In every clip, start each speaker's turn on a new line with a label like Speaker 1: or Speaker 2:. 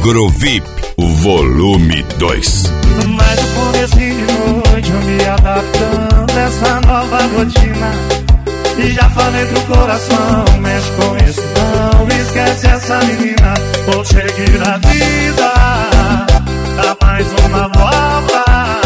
Speaker 1: Agrovip, o volume 2.
Speaker 2: Mas no comecinho de noite eu me adaptando a essa nova rotina. E já falei pro coração, mexe com isso não, esquece essa menina. Vou seguir a vida, dá mais uma volta.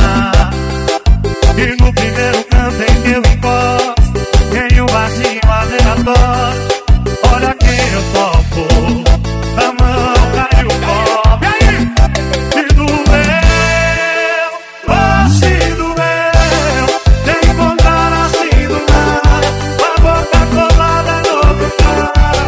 Speaker 2: E no primeiro canto em que eu encosto, em um barzinho aleatório, olha quem eu topo, a mão caiu o copo. E aí? E doeu, oh se doeu, te encontrar assim do nada, com a boca colada no outro cara.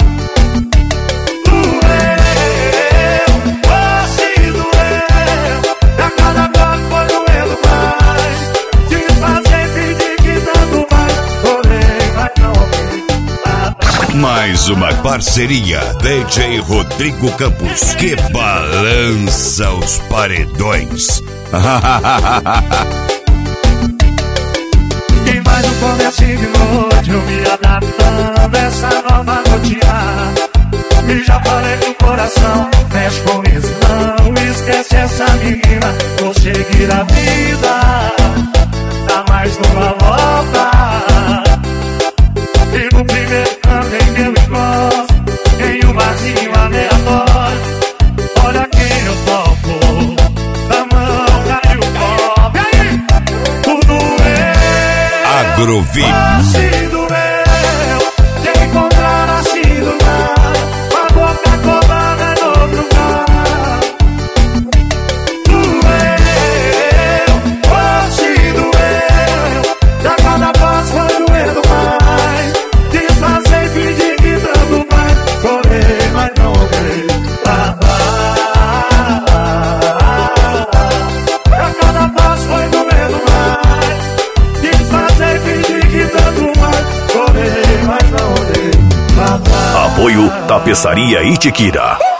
Speaker 2: Doeu, oh se doeu, e a cada bloco foi doendo mais. Desfazer, fingir que tanto mais, olhei, mas não ouvi.
Speaker 1: Mais uma parceria DJ Rodrigo Campos, que balança os paredões.
Speaker 2: E mais um comecinho de noite eu me adaptando a essa nova rotina. E já falei pro coração, mexe com isso não, esquece essa menina. Vou seguir a vida, dá mais uma volta. E no primeiro canto em que eu encosto, em um barzinho aleatório, olha quem eu topo, da mão caiu o copo. E aí? Tudo
Speaker 1: Agrovip.
Speaker 2: se doeu, te encontrar assim do nada, com a boca colada no outro cara. Doeu, oh se doeu, já cada passo foi doendo mais. Desfazer, fingir que tanto mais, correr, mas não ouvi. Já cada passo foi doendo mais. Desfazer, fingir que tanto mais, correr, mas não ouvi.
Speaker 3: Apoio Tapeçaria Itiquira.